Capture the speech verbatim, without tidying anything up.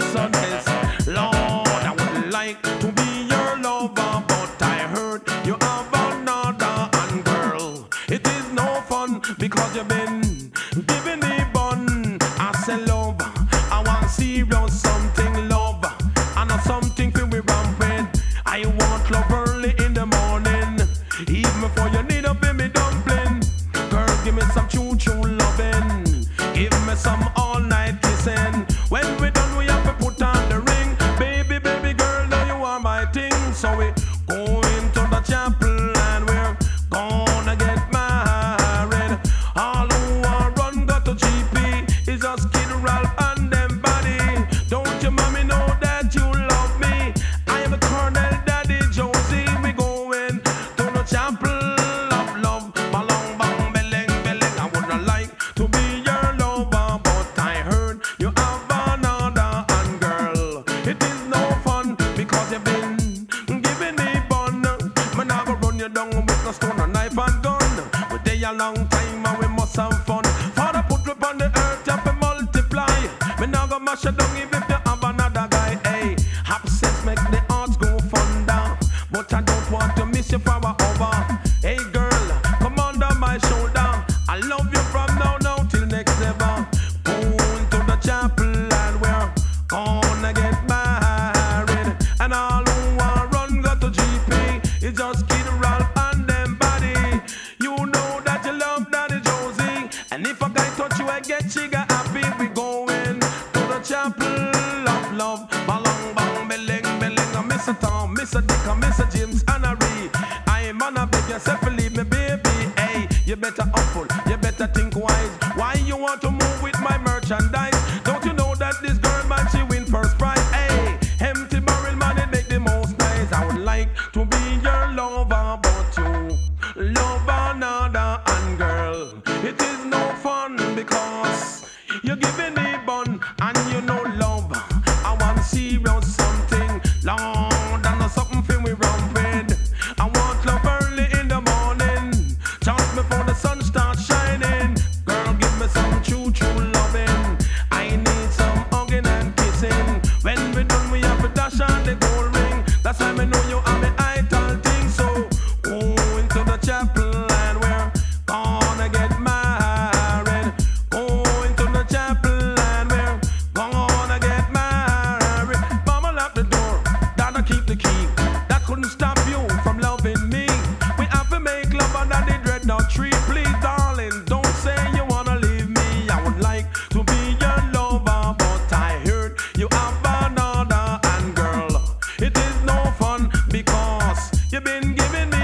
son is. Lord, I would like to be your lover, but I heard you have another. And girl, it is no fun because you've been giving me bun. I say love, I want serious something love, and not something feel we rampant. I want love early in the morning, even before you need a baby dumpling. Girl, give me some choo-choo loving, give me some all-night kissing. When we done, we have to put on the ring. Baby, baby girl, now you are my thing. So we going to the chapel and we're gonna get married. All who are run got to G P is just Kid Ralph and them body. Don't your mommy know that you love me? I am a Colonel Daddy Josie. We going to the chapel of love. Balong bang beleng beleng. I would like to be your lover, but I heard you have another. And girl, it is no fun because you've been giving me bun. Man, I go run you down with no stone, a knife and gun. We day a long time and we must have fun. Father put you on the earth, you have to multiply. Me now go mash you down even if you have another guy. Hey, have sex make the hearts go fonder, but I don't want to miss you forever. Hey girl, come under my shoulder. I love you from now now till next ever. Going to the chapel and we're gonna get married. And all who are run got to G P it's just Kid Ralph and them body. You know that you love Daddy Josie, and if a guy touch you I get chigga happy. We going to the chapel of love. Balong bang beleng beleng. I miss a Tom, miss a Dick, I miss a James and a Ree. I am on a beg yourself to leave me, baby. Hey, you better humble, you better think wise. Why you want to move with my merchandise? Don't you know that this girl man she win first prize? Hey, empty barrel man it make the most nice. I would like to be your lover, but you love another. And girl, it is no fun because you're giving me bun and you know love. I want serious something long than something feel we rampant. I want love early in the morning, just before the sun starts shining. Girl, give me some choo-choo loving. I need some hugging and kissing. When we done, we have to dash on the gold ring. That's why me know you are my idol thing. So going to the chapel and we're gonna get married. Going to the chapel and we're gonna get married. Mama lock the door, Dada keep the key. That couldn't stop you from loving me. We have to make love under the dreadnought tree. Please, darling, don't say you wanna leave me. I would like to be your lover, but I heard you have another. And girl, it is no fun because you've been giving me